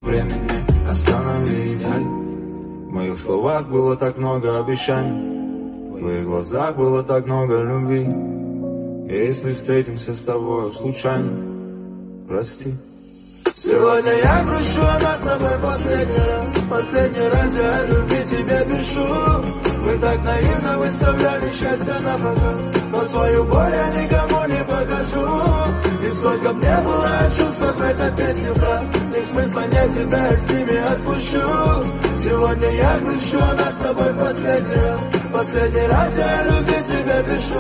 Времени остановить. В моих словах было так много обещаний, в твоих глазах было так много любви. Если встретимся с тобой случайно, прости. Сегодня я грущу, а нас с тобой последний раз я о любви тебе пишу. Мы так наивно выставляли счастье на показ, но свою боль я никому не покажу. И сколько мне было чувств в этой песне фраз, ни смысла нет, тебя я с ними отпущу. Сегодня я грущу, а нас с тобой последний раз я о любви тебе пишу.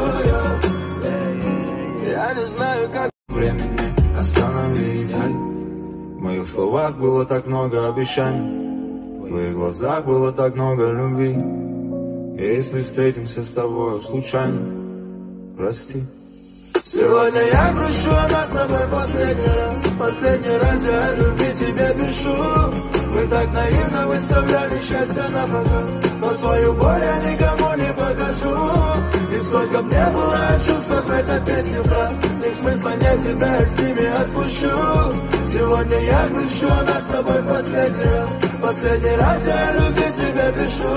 Я не знаю, как времени остановить. В моих словах было так много обещаний, в твоих глазах было так много любви. Если встретимся с тобой случайно, прости. Сегодня я грущу, а нас с тобой последний раз я о любви тебе пишу. Мы так наивно выставляли счастье на показ, но свою боль я никому не покажу. И сколько мне было чувств в этой песне фраз, ни смысла нет, тебя я с ними отпущу. Сегодня я грущу, а нас с тобой последний раз я о любви тебе пишу.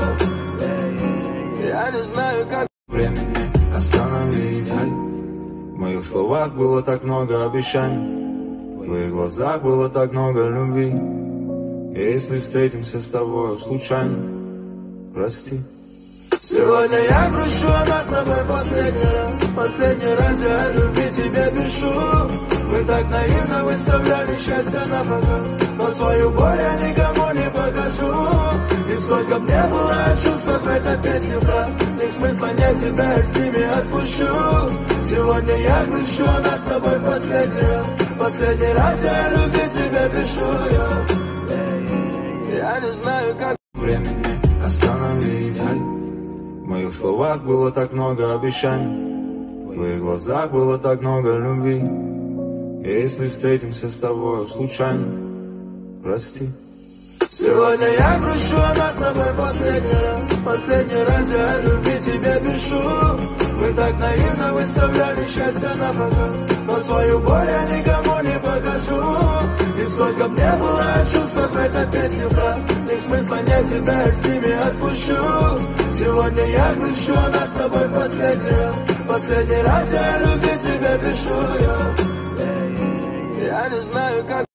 Я не знаю, как времени остановить. В моих словах было так много обещаний, в твоих глазах было так много любви. Если встретимся с тобой случайно, прости. Сегодня я грущу, а нас с тобой последний раз я о любви тебе пишу. Мы так наивно выставляли счастье на показ, но свою боль я никому не покажу. И сколько мне было чувств в этой песне фраз, ни смысла нет, тебя я с ними отпущу. Сегодня я грущу, а нас с тобой последний раз я о любви тебе пишу. Я не знаю, как времени остановить. В моих словах было так много обещаний, в твоих глазах было так много любви. Если встретимся с тобой случайно, прости. Сегодня я грущу, а нас с тобой последний раз я о любви тебе пишу. Мы так наивно выставляли счастье на показ, но свою боль я никому не покажу. И сколько мне было чувств в этой песне фраз, ни смысла нет, тебя я с ними отпущу. Сегодня я грущу, а нас с тобой последний раз я о любви тебе пишу. Я не знаю, как